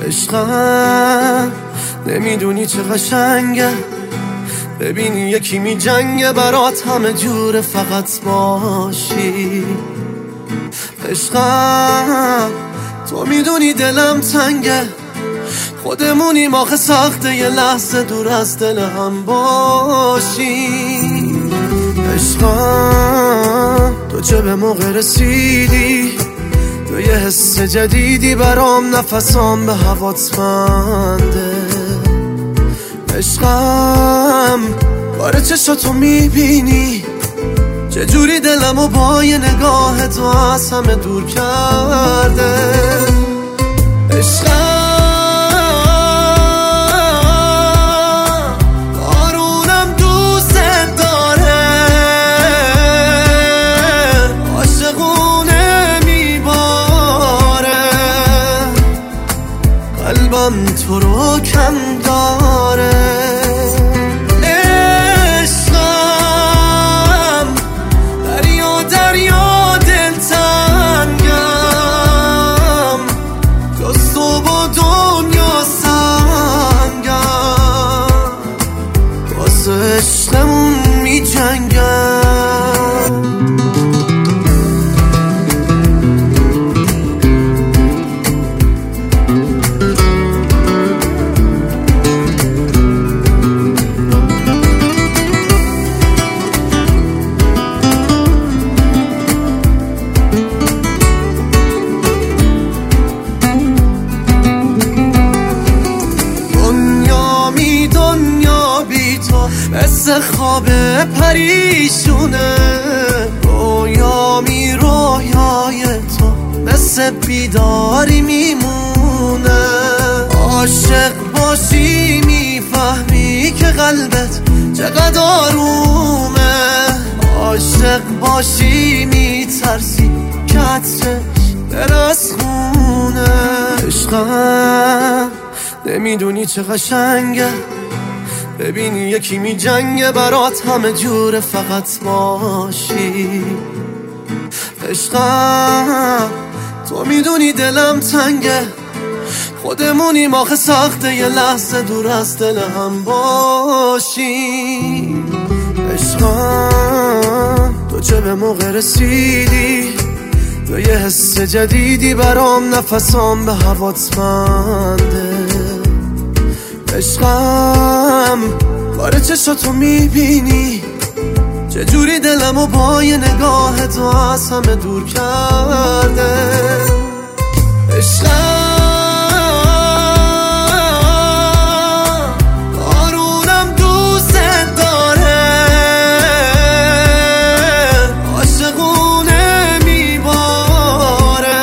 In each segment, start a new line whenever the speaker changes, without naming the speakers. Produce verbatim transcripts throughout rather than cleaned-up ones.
عشقم نمیدونی چه قشنگه، ببینی یکی می جنگه برات همه جوره فقط باشی. عشقم تو میدونی دلم تنگه، خودمونیم آخه سخته یه لحظه دور از دل هم باشی. عشقم تو چه به موقع رسیدی، تو یه حس جدیدی برام، نفسام به هوات بنده. عشقم باره چشاتو میبینی، چجوری دلمو با یه نگاه تو از همه دور کرده. عشقم بارونم دوست داره، عاشقونه میباره، قلبم تو رو کم داره. عشقمون می جنگم. دنیا می دنیا بی تو مثل خواب پریشونه، رویا می رویای تو مثل بیداری میمونه. عاشق باشی میفهمی که قلبت چقدر آرومه، عاشق باشی میترسی که عطرش برس خونه. عشقم نمیدونی چه قشنگه، ببینی یکی می جنگه برات همه جوره فقط باشی. عشقم تو میدونی دلم تنگه، خودمونیم آخه سخته یه لحظه دور از دل هم باشی. عشقم تو چه به موقع رسیدی، تو یه حس جدیدی برام، نفسام به هوات بنده. عشقم باره چشاتو میبینی، چجوری دلمو با یه نگاه تو از همه دور کرده. عشقم بارونم دوست داره، عاشقونه میباره،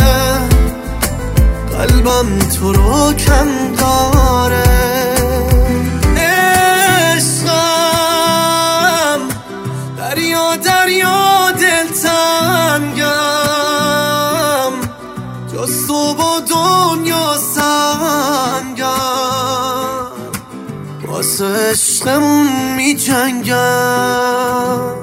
قلبم تو رو کم داره. دریا دریا دلتنگم، جز تو با دنیا سنگم، واسه عشقمون می جنگم.